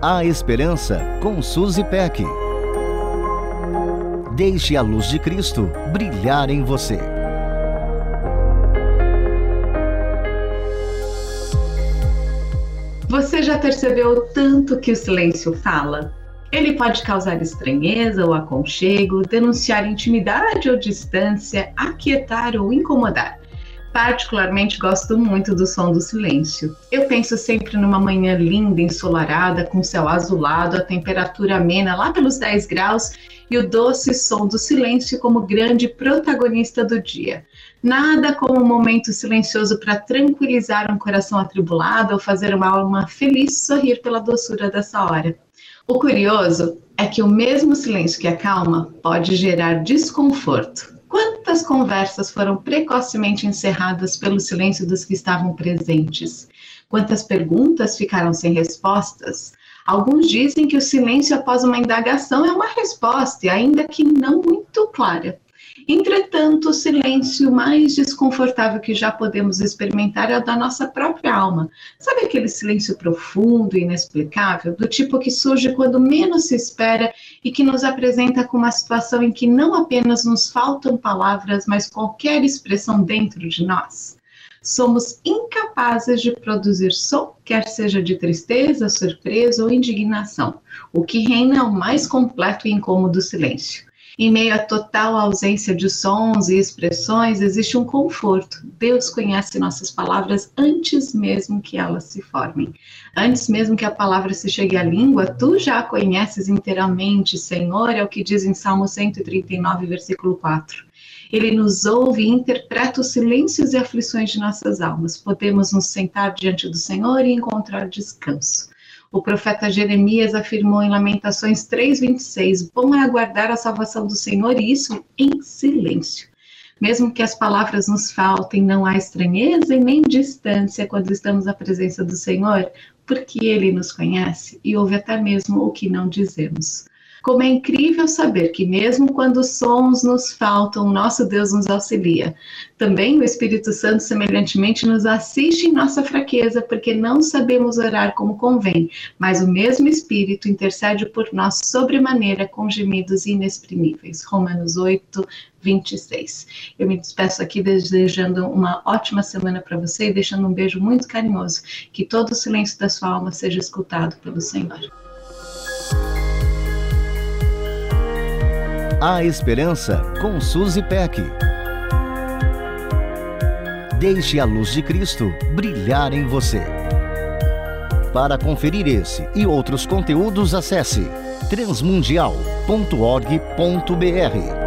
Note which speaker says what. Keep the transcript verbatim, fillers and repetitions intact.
Speaker 1: A Esperança com Suzy Peck. Deixe a luz de Cristo brilhar em você.
Speaker 2: Você já percebeu o tanto que o silêncio fala? Ele pode causar estranheza ou aconchego, denunciar intimidade ou distância, aquietar ou incomodar. Particularmente gosto muito do som do silêncio. Eu penso sempre numa manhã linda, ensolarada, com céu azulado, a temperatura amena lá pelos dez graus e o doce som do silêncio como grande protagonista do dia. Nada como um momento silencioso para tranquilizar um coração atribulado ou fazer uma alma feliz sorrir pela doçura dessa hora. O curioso é que o mesmo silêncio que acalma pode gerar desconforto. Quantas conversas foram precocemente encerradas pelo silêncio dos que estavam presentes? Quantas perguntas ficaram sem respostas? Alguns dizem que o silêncio após uma indagação é uma resposta, ainda que não muito clara. Entretanto, o silêncio mais desconfortável que já podemos experimentar é o da nossa própria alma. Sabe aquele silêncio profundo e inexplicável, do tipo que surge quando menos se espera e que nos apresenta com uma situação em que não apenas nos faltam palavras, mas qualquer expressão dentro de nós? Somos incapazes de produzir som, quer seja de tristeza, surpresa ou indignação. O que reina é o mais completo e incômodo silêncio. Em meio à total ausência de sons e expressões, existe um conforto. Deus conhece nossas palavras antes mesmo que elas se formem. Antes mesmo que a palavra se chegue à língua, tu já a conheces inteiramente, Senhor, é o que diz em Salmo cento e trinta e nove, versículo quatro. Ele nos ouve e interpreta os silêncios e aflições de nossas almas. Podemos nos sentar diante do Senhor e encontrar descanso. O profeta Jeremias afirmou em Lamentações três, vinte e seis, bom é aguardar a salvação do Senhor e isso em silêncio. Mesmo que as palavras nos faltem, não há estranheza e nem distância quando estamos à presença do Senhor, porque Ele nos conhece e ouve até mesmo o que não dizemos. Como é incrível saber que mesmo quando os sons nos faltam, nosso Deus nos auxilia. Também o Espírito Santo, semelhantemente, nos assiste em nossa fraqueza, porque não sabemos orar como convém, mas o mesmo Espírito intercede por nós sobremaneira com gemidos inexprimíveis. Romanos oito, vinte e seis. Eu me despeço aqui desejando uma ótima semana para você e deixando um beijo muito carinhoso. Que todo o silêncio da sua alma seja escutado pelo Senhor.
Speaker 1: A Esperança com Suzy Peck. Deixe a luz de Cristo brilhar em você. Para conferir esse e outros conteúdos, acesse transmundial ponto org ponto br.